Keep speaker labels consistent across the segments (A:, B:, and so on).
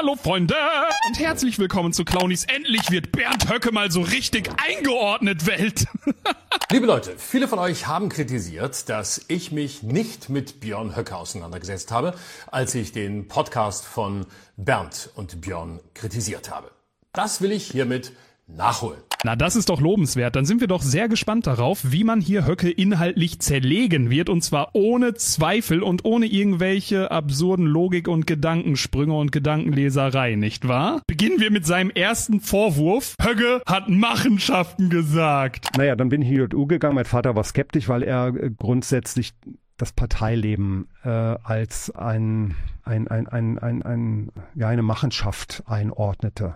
A: Hallo Freunde und herzlich willkommen zu Clownies. Endlich wird Bernd Höcke mal so richtig eingeordnet, Welt.
B: Liebe Leute, viele von euch haben kritisiert, dass ich mich nicht mit Björn Höcke auseinandergesetzt habe, als ich den Podcast von Bernd und Björn kritisiert habe. Das will ich hiermit nachholen.
A: Na, das ist doch lobenswert. Dann sind wir doch sehr gespannt darauf, wie man hier Höcke inhaltlich zerlegen wird. Und zwar ohne Zweifel und ohne irgendwelche absurden Logik- und Gedankensprünge und Gedankenleserei, nicht wahr? Beginnen wir mit seinem ersten Vorwurf. Höcke hat Machenschaften gesagt.
C: Naja, dann bin ich in die JU gegangen. Mein Vater war skeptisch, weil er grundsätzlich das Parteileben als eine Machenschaft einordnete.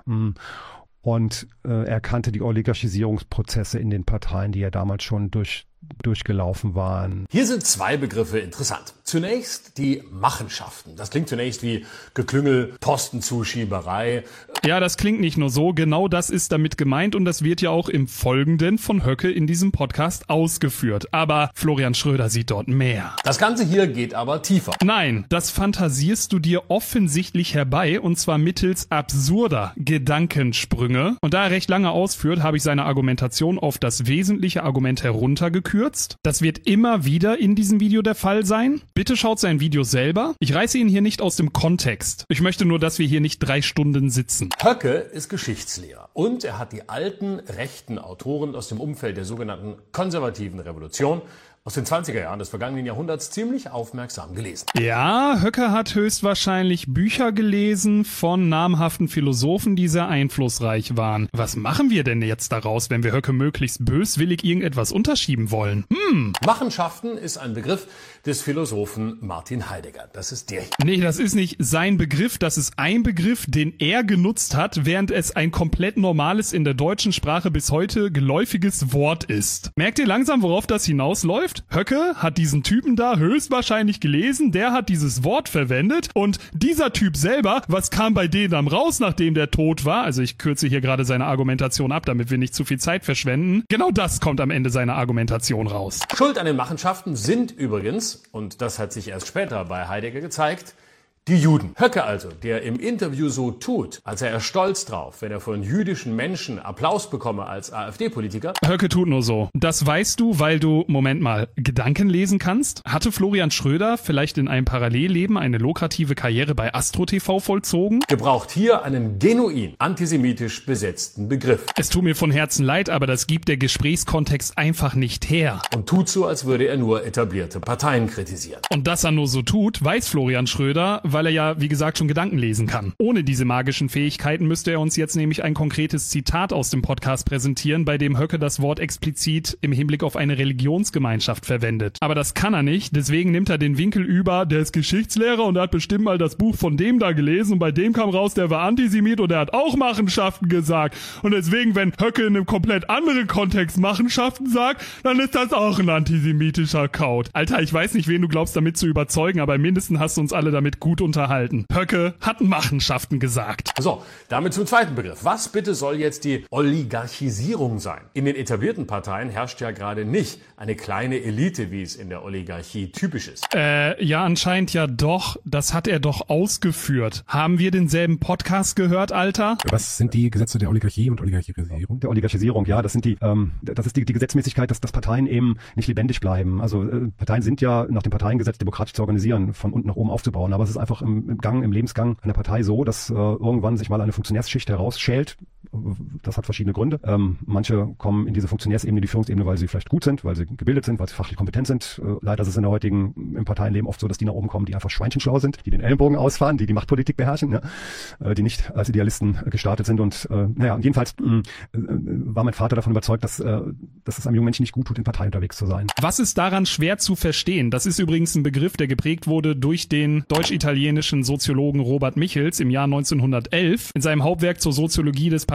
C: Und er kannte die Oligarchisierungsprozesse in den Parteien, die ja damals schon durchgelaufen waren.
B: Hier sind zwei Begriffe interessant. Zunächst die Machenschaften. Das klingt zunächst wie Geklüngel, Postenzusschieberei.
A: Ja, das klingt nicht nur so. Genau das ist damit gemeint und das wird ja auch im Folgenden von Höcke in diesem Podcast ausgeführt. Aber Florian Schröder sieht dort mehr.
B: Das Ganze hier geht aber tiefer.
A: Nein, das fantasierst du dir offensichtlich herbei und zwar mittels absurder Gedankensprünge. Und da er recht lange ausführt, habe ich seine Argumentation auf das wesentliche Argument heruntergekürzt. Das wird immer wieder in diesem Video der Fall sein. Bitte schaut sein Video selber. Ich reiße ihn hier nicht aus dem Kontext. Ich möchte nur, dass wir hier nicht 3 Stunden sitzen.
B: Höcke ist Geschichtslehrer und er hat die alten rechten Autoren aus dem Umfeld der sogenannten konservativen Revolution aus den 20er Jahren des vergangenen Jahrhunderts ziemlich aufmerksam gelesen.
A: Ja, Höcke hat höchstwahrscheinlich Bücher gelesen von namhaften Philosophen, die sehr einflussreich waren. Was machen wir denn jetzt daraus, wenn wir Höcke möglichst böswillig irgendetwas unterschieben wollen?
B: Machenschaften ist ein Begriff des Philosophen Martin Heidegger. Das ist der hier.
A: Nee, das ist nicht sein Begriff, das ist ein Begriff, den er genutzt hat, während es ein komplett normales, in der deutschen Sprache bis heute geläufiges Wort ist. Merkt ihr langsam, worauf das hinausläuft? Höcke hat diesen Typen da höchstwahrscheinlich gelesen, der hat dieses Wort verwendet und dieser Typ selber, was kam bei denen raus, nachdem der tot war? Also ich kürze hier gerade seine Argumentation ab, damit wir nicht zu viel Zeit verschwenden. Genau das kommt am Ende seiner Argumentation raus.
B: Schuld an den Machenschaften sind übrigens, und das hat sich erst später bei Heidegger gezeigt, die Juden. Höcke also, der im Interview so tut, als er stolz drauf, wenn er von jüdischen Menschen Applaus bekomme als AfD-Politiker.
A: Höcke tut nur so. Das weißt du, weil du, Moment mal, Gedanken lesen kannst? Hatte Florian Schröder vielleicht in einem Parallelleben eine lukrative Karriere bei Astro TV vollzogen?
B: Gebraucht hier einen genuin antisemitisch besetzten Begriff.
A: Es tut mir von Herzen leid, aber das gibt der Gesprächskontext einfach nicht her.
B: Und tut so, als würde er nur etablierte Parteien kritisieren.
A: Und dass er nur so tut, weiß Florian Schröder, weil er ja, wie gesagt, schon Gedanken lesen kann. Ohne diese magischen Fähigkeiten müsste er uns jetzt nämlich ein konkretes Zitat aus dem Podcast präsentieren, bei dem Höcke das Wort explizit im Hinblick auf eine Religionsgemeinschaft verwendet. Aber das kann er nicht, deswegen nimmt er den Winkel über, der ist Geschichtslehrer und er hat bestimmt mal das Buch von dem da gelesen und bei dem kam raus, der war Antisemit und er hat auch Machenschaften gesagt. Und deswegen, wenn Höcke in einem komplett anderen Kontext Machenschaften sagt, dann ist das auch ein antisemitischer Kaut. Alter, ich weiß nicht, wen du glaubst, damit zu überzeugen, aber mindestens hast du uns alle damit gut unterhalten. Höcke hat Machenschaften gesagt.
B: So, damit zum zweiten Begriff. Was bitte soll jetzt die Oligarchisierung sein? In den etablierten Parteien herrscht ja gerade nicht eine kleine Elite, wie es in der Oligarchie typisch ist.
A: Ja, anscheinend ja doch. Das hat er doch ausgeführt. Haben wir denselben Podcast gehört, Alter?
D: Was sind die Gesetze der Oligarchie und Oligarchisierung?
C: Der Oligarchisierung, ja, das ist die Gesetzmäßigkeit, dass Parteien eben nicht lebendig bleiben. Also Parteien sind ja nach dem Parteiengesetz demokratisch zu organisieren, von unten nach oben aufzubauen. Aber es ist einfach im Lebensgang einer Partei so, dass irgendwann sich mal eine Funktionärsschicht herausschält. Das hat verschiedene Gründe. Manche kommen in diese Funktionärsebene, die Führungsebene, weil sie vielleicht gut sind, weil sie gebildet sind, weil sie fachlich kompetent sind. Leider ist es im Parteienleben oft so, dass die nach oben kommen, die einfach schweinchenschlau sind, die den Ellenbogen ausfahren, die Machtpolitik beherrschen, ja? Die nicht als Idealisten gestartet sind. Und jedenfalls war mein Vater davon überzeugt, dass es einem jungen Menschen nicht gut tut, in Partei unterwegs zu sein.
A: Was ist daran schwer zu verstehen? Das ist übrigens ein Begriff, der geprägt wurde durch den deutsch-italienischen Soziologen Robert Michels im Jahr 1911 in seinem Hauptwerk zur Soziologie des Parteiensystems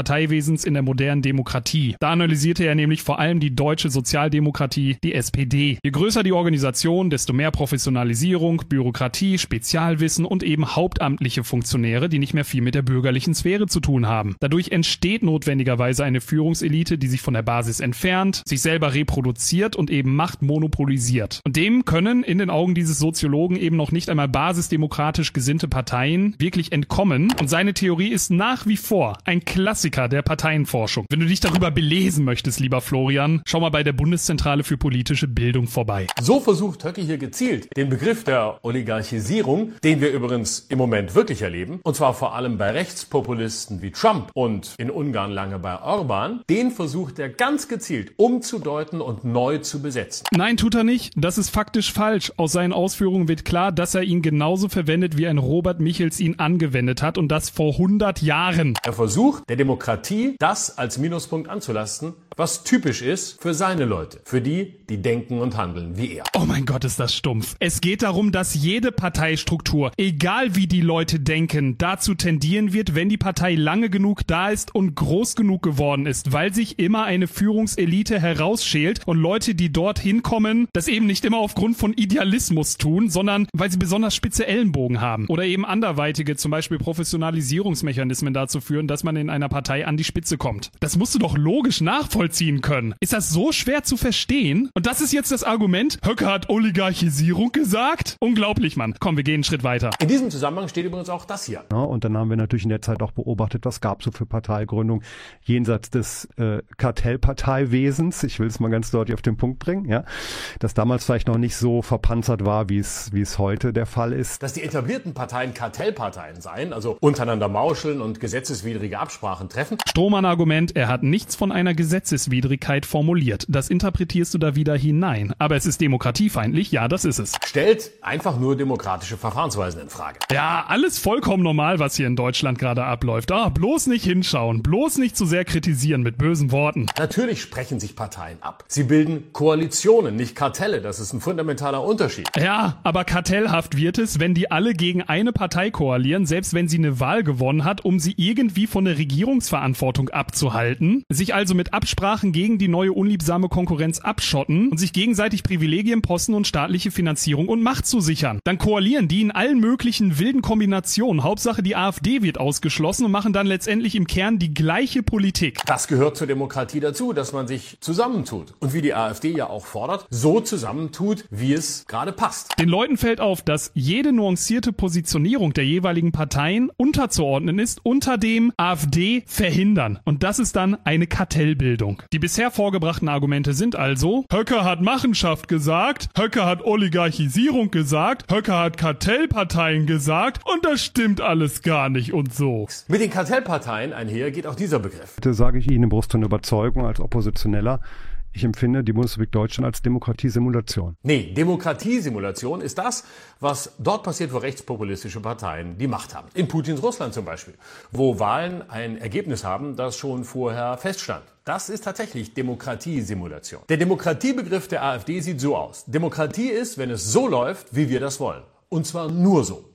A: Parteiwesens in der modernen Demokratie. Da analysierte er nämlich vor allem die deutsche Sozialdemokratie, die SPD. Je größer die Organisation, desto mehr Professionalisierung, Bürokratie, Spezialwissen und eben hauptamtliche Funktionäre, die nicht mehr viel mit der bürgerlichen Sphäre zu tun haben. Dadurch entsteht notwendigerweise eine Führungselite, die sich von der Basis entfernt, sich selber reproduziert und eben Macht monopolisiert. Und dem können in den Augen dieses Soziologen eben noch nicht einmal basisdemokratisch gesinnte Parteien wirklich entkommen. Und seine Theorie ist nach wie vor ein Klassiker der Parteienforschung. Wenn du dich darüber belesen möchtest, lieber Florian, schau mal bei der Bundeszentrale für politische Bildung vorbei.
B: So versucht Höcke hier gezielt, den Begriff der Oligarchisierung, den wir übrigens im Moment wirklich erleben, und zwar vor allem bei Rechtspopulisten wie Trump und in Ungarn lange bei Orban, den versucht er ganz gezielt umzudeuten und neu zu besetzen.
A: Nein, tut er nicht. Das ist faktisch falsch. Aus seinen Ausführungen wird klar, dass er ihn genauso verwendet, wie ein Robert Michels ihn angewendet hat, und das vor 100 Jahren.
B: Er versucht, der Demokratie das als Minuspunkt anzulasten, was typisch ist für seine Leute, für die, die denken und handeln wie er.
A: Oh mein Gott, ist das stumpf. Es geht darum, dass jede Parteistruktur, egal wie die Leute denken, dazu tendieren wird, wenn die Partei lange genug da ist und groß genug geworden ist, weil sich immer eine Führungselite herausschält und Leute, die dort hinkommen, das eben nicht immer aufgrund von Idealismus tun, sondern weil sie besonders spitze Ellenbogen haben oder eben anderweitige, zum Beispiel Professionalisierungsmechanismen dazu führen, dass man in einer Partei an die Spitze kommt. Das musst du doch logisch nachvollziehen können. Ist das so schwer zu verstehen? Und das ist jetzt das Argument, Höcke hat Oligarchisierung gesagt? Unglaublich, Mann. Komm, wir gehen einen Schritt weiter.
B: In diesem Zusammenhang steht übrigens auch das hier.
C: Ja, und dann haben wir natürlich in der Zeit auch beobachtet, was gab es so für Parteigründung jenseits des Kartellparteiwesens. Ich will es mal ganz deutlich auf den Punkt bringen, ja, das damals vielleicht noch nicht so verpanzert war, wie es heute der Fall ist.
B: Dass die etablierten Parteien Kartellparteien seien, also untereinander mauscheln und gesetzeswidrige Absprachen treffen.
A: Strohmann-Argument, er hat nichts von einer Gesetzeswidrigkeit formuliert. Das interpretierst du da wieder hinein. Aber es ist demokratiefeindlich, ja, das ist es.
B: Stellt einfach nur demokratische Verfahrensweisen in Frage.
A: Ja, alles vollkommen normal, was hier in Deutschland gerade abläuft. Bloß nicht hinschauen, bloß nicht zu sehr kritisieren mit bösen Worten.
B: Natürlich sprechen sich Parteien ab. Sie bilden Koalitionen, nicht Kartelle. Das ist ein fundamentaler Unterschied.
A: Ja, aber kartellhaft wird es, wenn die alle gegen eine Partei koalieren, selbst wenn sie eine Wahl gewonnen hat, um sie irgendwie von der Regierungsverantwortung abzuhalten, sich also mit Absprachen gegen die neue unliebsame Konkurrenz abschotten und sich gegenseitig Privilegien, Posten und staatliche Finanzierung und Macht zu sichern. Dann koalieren die in allen möglichen wilden Kombinationen. Hauptsache die AfD wird ausgeschlossen und machen dann letztendlich im Kern die gleiche Politik.
B: Das gehört zur Demokratie dazu, dass man sich zusammentut. Und wie die AfD ja auch fordert, so zusammentut, wie es gerade passt.
A: Den Leuten fällt auf, dass jede nuancierte Positionierung der jeweiligen Parteien unterzuordnen ist unter dem AfD verhindern. Und das ist dann eine Kartellbildung. Die bisher vorgebrachten Argumente sind also, Höcke hat Machenschaft gesagt, Höcke hat Oligarchisierung gesagt, Höcke hat Kartellparteien gesagt und das stimmt alles gar nicht und so.
B: Mit den Kartellparteien einher geht auch dieser Begriff.
C: Bitte sage ich Ihnen im Brust von Überzeugung als Oppositioneller, ich empfinde die Bundesrepublik Deutschland als Demokratiesimulation.
B: Nee, Demokratiesimulation ist das, was dort passiert, wo rechtspopulistische Parteien die Macht haben. In Putins Russland zum Beispiel, wo Wahlen ein Ergebnis haben, das schon vorher feststand. Das ist tatsächlich Demokratiesimulation. Der Demokratiebegriff der AfD sieht so aus. Demokratie ist, wenn es so läuft, wie wir das wollen. Und zwar nur so.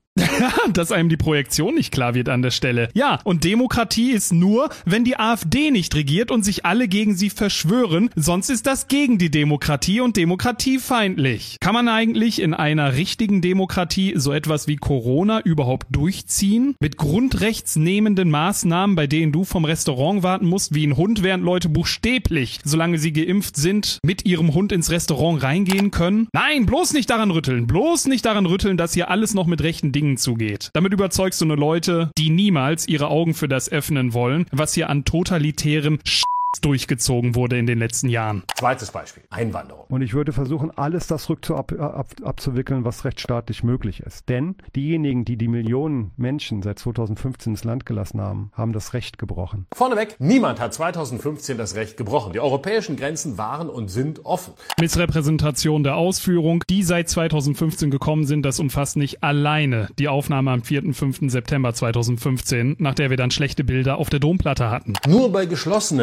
A: Dass einem die Projektion nicht klar wird an der Stelle. Ja, und Demokratie ist nur, wenn die AfD nicht regiert und sich alle gegen sie verschwören, sonst ist das gegen die Demokratie und demokratiefeindlich. Kann man eigentlich in einer richtigen Demokratie so etwas wie Corona überhaupt durchziehen? Mit grundrechtsnehmenden Maßnahmen, bei denen du vom Restaurant warten musst wie ein Hund, während Leute buchstäblich, solange sie geimpft sind, mit ihrem Hund ins Restaurant reingehen können? Nein, bloß nicht daran rütteln, dass hier alles noch mit rechten Dingen zugeht. Damit überzeugst du nur Leute, die niemals ihre Augen für das öffnen wollen, was hier an totalitärem durchgezogen wurde in den letzten Jahren.
B: Zweites Beispiel, Einwanderung.
C: Und ich würde versuchen, alles das abzuwickeln, was rechtsstaatlich möglich ist. Denn diejenigen, die die Millionen Menschen seit 2015 ins Land gelassen haben, haben das Recht gebrochen.
B: Vorneweg, niemand hat 2015 das Recht gebrochen. Die europäischen Grenzen waren und sind offen.
A: Missrepräsentation der Ausführung, die seit 2015 gekommen sind, das umfasst nicht alleine die Aufnahme am 4. 5. September 2015, nach der wir dann schlechte Bilder auf der Domplatte hatten.
B: Nur bei geschlossenen Grenzen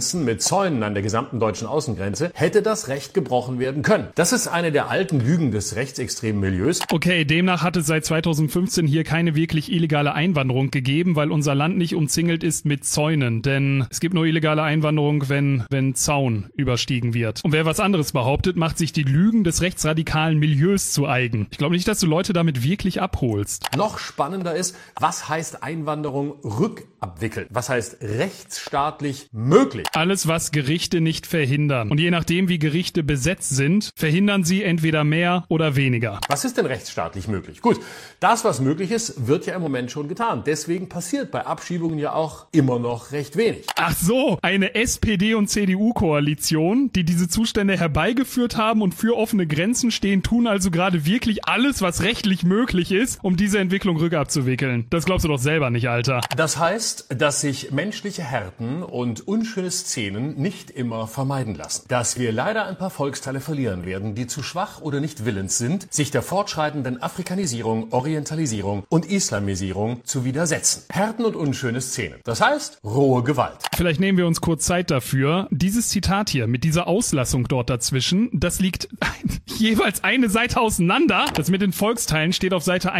B: Grenzen mit Zäunen an der gesamten deutschen Außengrenze hätte das Recht gebrochen werden können. Das ist eine der alten Lügen des rechtsextremen Milieus.
A: Okay, demnach hat es seit 2015 hier keine wirklich illegale Einwanderung gegeben, weil unser Land nicht umzingelt ist mit Zäunen. Denn es gibt nur illegale Einwanderung, wenn Zaun überstiegen wird. Und wer was anderes behauptet, macht sich die Lügen des rechtsradikalen Milieus zu eigen. Ich glaube nicht, dass du Leute damit wirklich abholst.
B: Noch spannender ist, was heißt Einwanderung rückabwickeln? Was heißt rechtsstaatlich möglich?
A: Alles, was Gerichte nicht verhindern. Und je nachdem, wie Gerichte besetzt sind, verhindern sie entweder mehr oder weniger.
B: Was ist denn rechtsstaatlich möglich? Gut, das, was möglich ist, wird ja im Moment schon getan. Deswegen passiert bei Abschiebungen ja auch immer noch recht wenig.
A: Ach so, eine SPD- und CDU-Koalition, die diese Zustände herbeigeführt haben und für offene Grenzen stehen, tun also gerade wirklich alles, was rechtlich möglich ist, um diese Entwicklung rückabzuwickeln. Das glaubst du doch selber nicht, Alter.
B: Das heißt, dass sich menschliche Härten und unschöne Szenen nicht immer vermeiden lassen. Dass wir leider ein paar Volksteile verlieren werden, die zu schwach oder nicht willens sind, sich der fortschreitenden Afrikanisierung, Orientalisierung und Islamisierung zu widersetzen. Härten und unschöne Szenen. Das heißt, rohe Gewalt.
A: Vielleicht nehmen wir uns kurz Zeit dafür. Dieses Zitat hier mit dieser Auslassung dort dazwischen, das liegt jeweils eine Seite auseinander. Das mit den Volksteilen steht auf Seite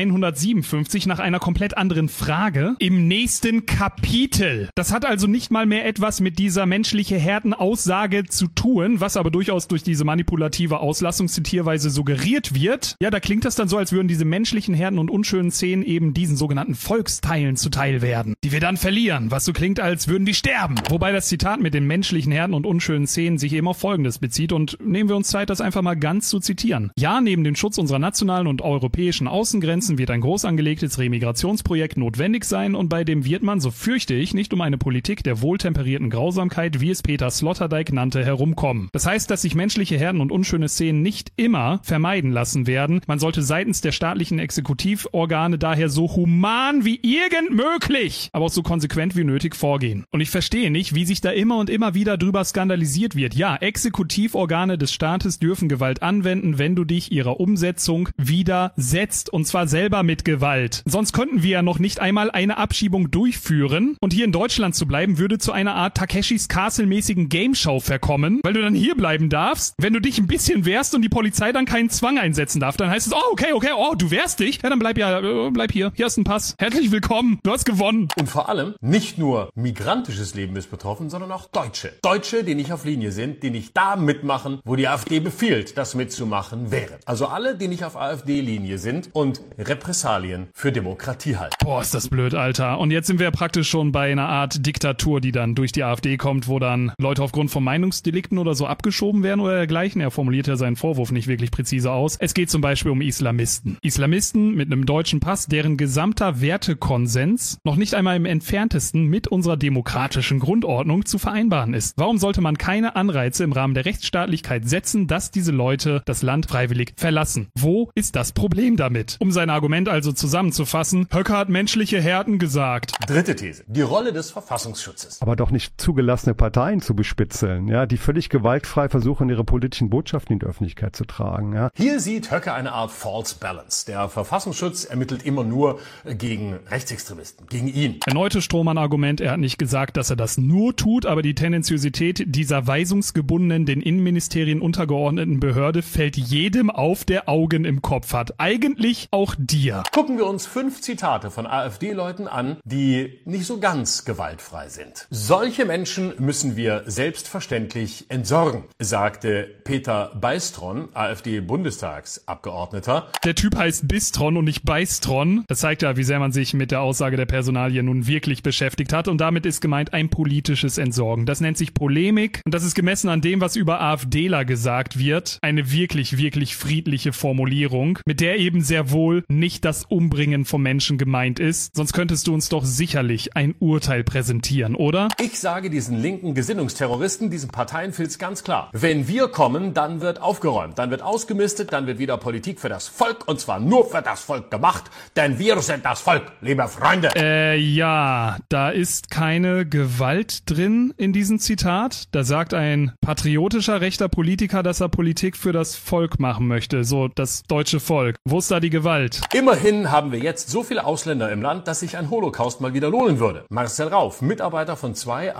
A: 157 nach einer komplett anderen Frage im nächsten Kapitel. Das hat also nicht mal mehr etwas mit dieser menschliche Härten-Aussage zu tun, was aber durchaus durch diese manipulative Auslassungszitierweise suggeriert wird. Ja, da klingt das dann so, als würden diese menschlichen Härten und unschönen Szenen eben diesen sogenannten Volksteilen zuteil werden, die wir dann verlieren, was so klingt, als würden die sterben. Wobei das Zitat mit den menschlichen Härten und unschönen Szenen sich eben auf Folgendes bezieht und nehmen wir uns Zeit, das einfach mal ganz zu zitieren. Ja, neben dem Schutz unserer nationalen und europäischen Außengrenzen wird ein groß angelegtes Remigrationsprojekt notwendig sein und bei dem wird man, so fürchte ich, nicht um eine Politik der wohltemperierten Grausamkeit, wie es Peter Sloterdijk nannte, herumkommen. Das heißt, dass sich menschliche Härten und unschöne Szenen nicht immer vermeiden lassen werden. Man sollte seitens der staatlichen Exekutivorgane daher so human wie irgend möglich, aber auch so konsequent wie nötig vorgehen. Und ich verstehe nicht, wie sich da immer und immer wieder drüber skandalisiert wird. Ja, Exekutivorgane des Staates dürfen Gewalt anwenden, wenn du dich ihrer Umsetzung widersetzt, und zwar selber mit Gewalt. Sonst könnten wir ja noch nicht einmal eine Abschiebung durchführen und hier in Deutschland zu bleiben, würde zu einer Art Takeshis Castle-mäßigen Gameshow verkommen, weil du dann hier bleiben darfst. Wenn du dich ein bisschen wehrst und die Polizei dann keinen Zwang einsetzen darf, dann heißt es, oh, okay, du wehrst dich? Ja, dann bleib hier. Hier hast du einen Pass. Herzlich willkommen. Du hast gewonnen.
B: Und vor allem, nicht nur migrantisches Leben ist betroffen, sondern auch Deutsche. Deutsche, die nicht auf Linie sind, die nicht da mitmachen, wo die AfD befiehlt, das mitzumachen wäre. Also alle, die nicht auf AfD-Linie sind und Repressalien für Demokratie halten.
A: Boah, ist das blöd, Alter. Und jetzt sind wir praktisch schon bei einer Art Diktatur, die dann durch die AfD kommt, wo dann Leute aufgrund von Meinungsdelikten oder so abgeschoben werden oder dergleichen. Er formuliert ja seinen Vorwurf nicht wirklich präzise aus. Es geht zum Beispiel um Islamisten. Islamisten mit einem deutschen Pass, deren gesamter Wertekonsens noch nicht einmal im entferntesten mit unserer demokratischen Grundordnung zu vereinbaren ist. Warum sollte man keine Anreize im Rahmen der Rechtsstaatlichkeit setzen, dass diese Leute das Land freiwillig verlassen? Wo ist das Problem damit? Um sein Argument also zusammenzufassen, Höcke hat menschliche Härten gesagt.
B: Dritte These. Die Rolle des Verfassungsschutzes.
C: Aber doch nicht zugelassene Parteien zu bespitzeln, ja, die völlig gewaltfrei versuchen, ihre politischen Botschaften in die Öffentlichkeit zu tragen, ja.
B: Hier sieht Höcke eine Art False Balance. Der Verfassungsschutz ermittelt immer nur gegen Rechtsextremisten, gegen ihn.
A: Erneutes Strohmann-Argument, er hat nicht gesagt, dass er das nur tut, aber die Tendenziosität dieser weisungsgebundenen, den Innenministerien untergeordneten Behörde fällt jedem auf, der Augen im Kopf hat. Eigentlich auch dir.
B: Gucken wir uns 5 Zitate von AfD-Leuten an, die nicht so ganz gewaltfrei sind. Solche Menschen müssen wir selbstverständlich entsorgen, sagte Peter Beistron, AfD-Bundestagsabgeordneter.
A: Der Typ heißt Bistron und nicht Beistron. Das zeigt ja, wie sehr man sich mit der Aussage der Personalie nun wirklich beschäftigt hat. Und damit ist gemeint ein politisches Entsorgen. Das nennt sich Polemik. Und das ist gemessen an dem, was über AfDler gesagt wird, eine wirklich, wirklich friedliche Formulierung, mit der eben sehr wohl nicht das Umbringen von Menschen gemeint ist. Sonst könntest du uns doch sicherlich ein Urteil präsentieren, oder?
B: Ich sage diesen linken Gesinnungsterroristen, diesen Parteienfilz ganz klar. Wenn wir kommen, dann wird aufgeräumt, dann wird ausgemistet, dann wird wieder Politik für das Volk und zwar nur für das Volk gemacht, denn wir sind das Volk, liebe Freunde.
A: Ja, da ist keine Gewalt drin in diesem Zitat. Da sagt ein patriotischer rechter Politiker, dass er Politik für das Volk machen möchte, so das deutsche Volk. Wo ist da die Gewalt?
B: Immerhin haben wir jetzt so viele Ausländer im Land, dass sich ein Holocaust mal wieder lohnen würde. Marcel Rauf, Mitarbeiter von 2 AfD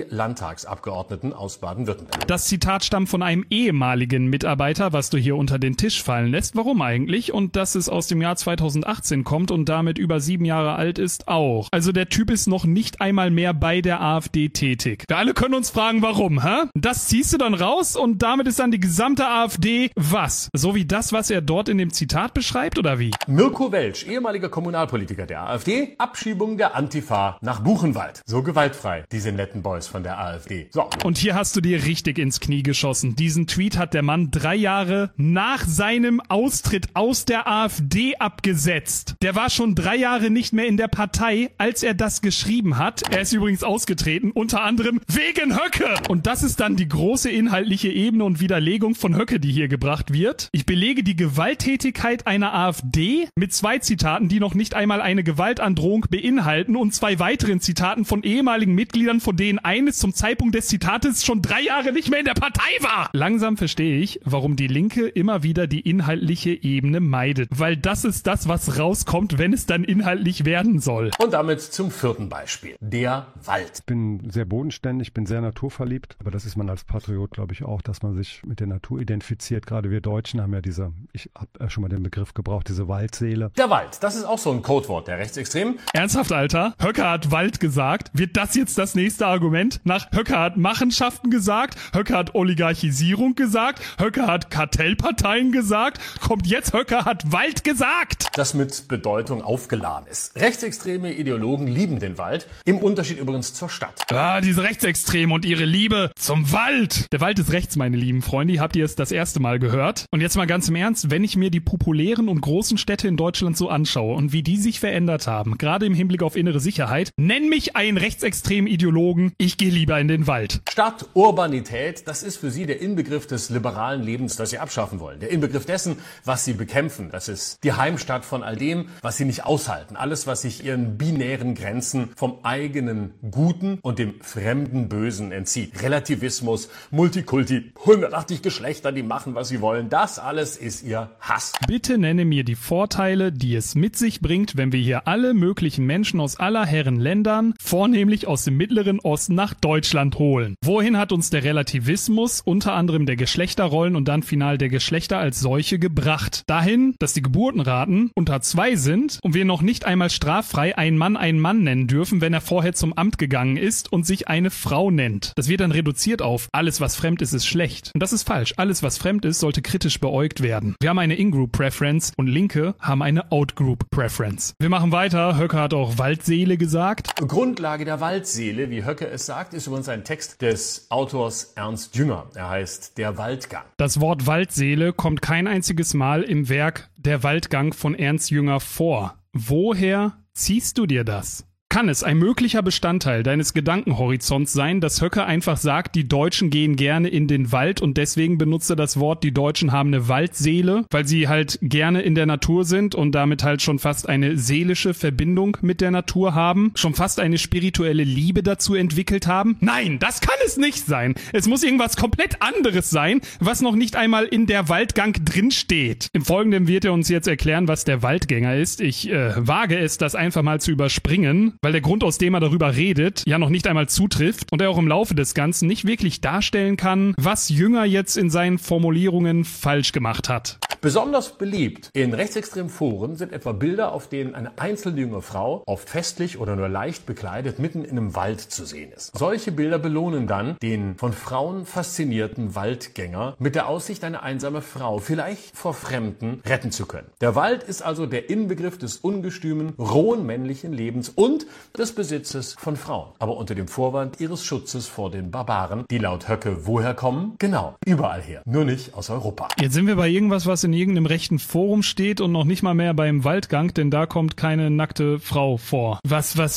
B: AfD-Landtagsabgeordneten aus Baden-Württemberg.
A: Das Zitat stammt von einem ehemaligen Mitarbeiter, was du hier unter den Tisch fallen lässt. Warum eigentlich? Und dass es aus dem Jahr 2018 kommt und damit über 7 Jahre alt ist, auch. Also der Typ ist noch nicht einmal mehr bei der AfD tätig. Wir alle können uns fragen, warum, hä? Das ziehst du dann raus und damit ist dann die gesamte AfD was? So wie das, was er dort in dem Zitat beschreibt, oder wie?
B: Mirko Welsch, ehemaliger Kommunalpolitiker der AfD, Abschiebung der Antifa nach Buchenwald. So gewaltfrei, diese netten Boys von der AfD. So.
A: Und hier hast du dir richtig ins Knie geschossen. Diesen Tweet hat der Mann 3 Jahre nach seinem Austritt aus der AfD abgesetzt. Der war schon 3 Jahre nicht mehr in der Partei, als er das geschrieben hat. Er ist übrigens ausgetreten, unter anderem wegen Höcke. Und das ist dann die große inhaltliche Ebene und Widerlegung von Höcke, die hier gebracht wird. Ich belege die Gewalttätigkeit einer AfD mit 2 Zitaten, die noch nicht einmal eine Gewaltandrohung beinhalten und 2 weiteren Zitaten von ehemaligen Mitgliedern, von denen eines zum Zeitpunkt des Zitates schon 3 Jahre nicht mehr in der Partei war. Langsam verstehe ich, warum die Linke immer wieder die inhaltliche Ebene meidet. Weil das ist das, was rauskommt, wenn es dann inhaltlich werden soll.
B: Und damit zum 4. Beispiel. Der Wald.
C: Ich bin sehr bodenständig, bin sehr naturverliebt. Aber das ist man als Patriot, glaube ich, auch, dass man sich mit der Natur identifiziert. Gerade wir Deutschen haben ja ich habe schon mal den Begriff gebraucht, diese Waldseele.
B: Der Wald, das ist auch so ein Codewort der Rechtsextremen.
A: Ernsthaft, Alter? Höcke hat Wald gesagt. Wird das jetzt das nächste Argument? Nach Höcke hat Machenschaften gesagt, Höcke hat Oligarchisierung gesagt, Höcke hat Kartellparteien gesagt, kommt jetzt Höcke hat Wald gesagt.
B: Das mit Bedeutung aufgeladen ist. Rechtsextreme Ideologen lieben den Wald, im Unterschied übrigens zur Stadt.
A: Ah, diese Rechtsextremen und ihre Liebe zum Wald. Der Wald ist rechts, meine lieben Freunde. Habt ihr es das erste Mal gehört? Und jetzt mal ganz im Ernst, wenn ich mir die populären und großen Städte in Deutschland so anschaue und wie die sich verändert haben, gerade im Hinblick auf innere Sicherheit, nenn mich einen rechtsextremen Ideologen, ich gehe lieber in den Wald.
B: Stadt, Urbanität, das ist für sie der Inbegriff des liberalen Lebens, das sie abschaffen wollen. Der Inbegriff dessen, was sie bekämpfen. Das ist die Heimstatt von all dem, was sie nicht aushalten. Alles, was sich ihren binären Grenzen vom eigenen Guten und dem fremden Bösen entzieht. Relativismus, Multikulti, 180 Geschlechter, die machen, was sie wollen. Das alles ist ihr Hass.
A: Bitte nenne mir die Vorteile, die es mit sich bringt, wenn wir hier alle möglichen Menschen aus aller Herren Ländern, vornehmlich aus dem Mittleren Osten, nach Deutschland holen. Wohin hat uns der Relativismus, unter anderem der Geschlechterrollen und dann final der Geschlechter als solche gebracht? Dahin, dass die Geburtenraten unter 2 sind und wir noch nicht einmal straffrei einen Mann nennen dürfen, wenn er vorher zum Amt gegangen ist und sich eine Frau nennt. Das wird dann reduziert auf, alles was fremd ist, ist schlecht. Und das ist falsch. Alles was fremd ist, sollte kritisch beäugt werden. Wir haben eine In-Group-Preference und Linke haben eine Out-Group-Preference. Wir machen weiter. Höcke hat auch Waldseele gesagt.
B: Grundlage der Waldseele, wie Höcke es sagt, ist übrigens ein Text des Autors Ernst Jünger. Er heißt Der Waldgang.
A: Das Wort Waldseele kommt kein einziges Mal im Werk Der Waldgang von Ernst Jünger vor. Woher ziehst du dir das? Kann es ein möglicher Bestandteil deines Gedankenhorizonts sein, dass Höcke einfach sagt, die Deutschen gehen gerne in den Wald und deswegen benutzt er das Wort, die Deutschen haben eine Waldseele, weil sie halt gerne in der Natur sind und damit halt schon fast eine seelische Verbindung mit der Natur haben, schon fast eine spirituelle Liebe dazu entwickelt haben? Nein, das kann es nicht sein. Es muss irgendwas komplett anderes sein, was noch nicht einmal in der Waldgang drinsteht. Im Folgenden wird er uns jetzt erklären, was der Waldgänger ist. Ich wage es, das einfach mal zu überspringen, weil der Grund, aus dem er darüber redet, ja noch nicht einmal zutrifft und er auch im Laufe des Ganzen nicht wirklich darstellen kann, was Jünger jetzt in seinen Formulierungen falsch gemacht hat.
B: Besonders beliebt in rechtsextremen Foren sind etwa Bilder, auf denen eine einzelne junge Frau, oft festlich oder nur leicht bekleidet, mitten in einem Wald zu sehen ist. Solche Bilder belohnen dann den von Frauen faszinierten Waldgänger mit der Aussicht, eine einsame Frau vielleicht vor Fremden retten zu können. Der Wald ist also der Inbegriff des ungestümen, rohen männlichen Lebens und des Besitzes von Frauen. Aber unter dem Vorwand ihres Schutzes vor den Barbaren, die laut Höcke woher kommen? Genau, überall her, nur nicht aus Europa.
A: Jetzt sind wir bei irgendwas, was in irgendeinem rechten Forum steht und noch nicht mal mehr beim Waldgang, denn da kommt keine nackte Frau vor. Wo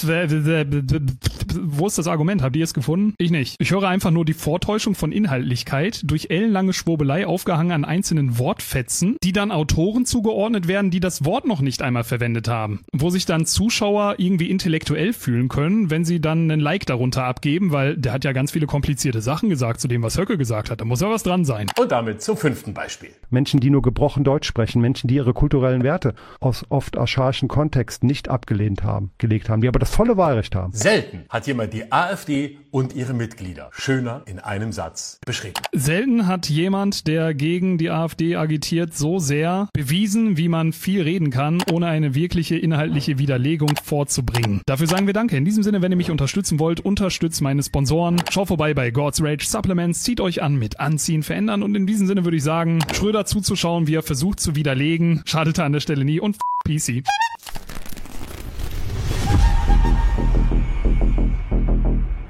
A: ist das Argument? Habt ihr es gefunden? Ich nicht. Ich höre einfach nur die Vortäuschung von Inhaltlichkeit durch ellenlange Schwurbelei aufgehangen an einzelnen Wortfetzen, die dann Autoren zugeordnet werden, die das Wort noch nicht einmal verwendet haben. Wo sich dann Zuschauer irgendwie intellektuell fühlen können, wenn sie dann einen Like darunter abgeben, weil der hat ja ganz viele komplizierte Sachen gesagt zu dem, was Höcke gesagt hat. Da muss ja was dran sein.
B: Und damit zum 5. Beispiel.
C: Menschen, die nur gebrochen Deutsch sprechen, Menschen, die ihre kulturellen Werte aus oft archaischen Kontexten nicht abgelegt haben, die aber das volle Wahlrecht haben.
B: Selten hat hat jemand die AfD und ihre Mitglieder schöner in einem Satz beschrieben.
A: Selten hat jemand, der gegen die AfD agitiert, so sehr bewiesen, wie man viel reden kann, ohne eine wirkliche inhaltliche Widerlegung vorzubringen. Dafür sagen wir Danke. In diesem Sinne, wenn ihr mich unterstützen wollt, unterstützt meine Sponsoren. Schaut vorbei bei God's Rage Supplements, zieht euch an mit Anziehen, Verändern und in diesem Sinne würde ich sagen, Schröder zuzuschauen, wie er versucht zu widerlegen, schadete an der Stelle nie und PC.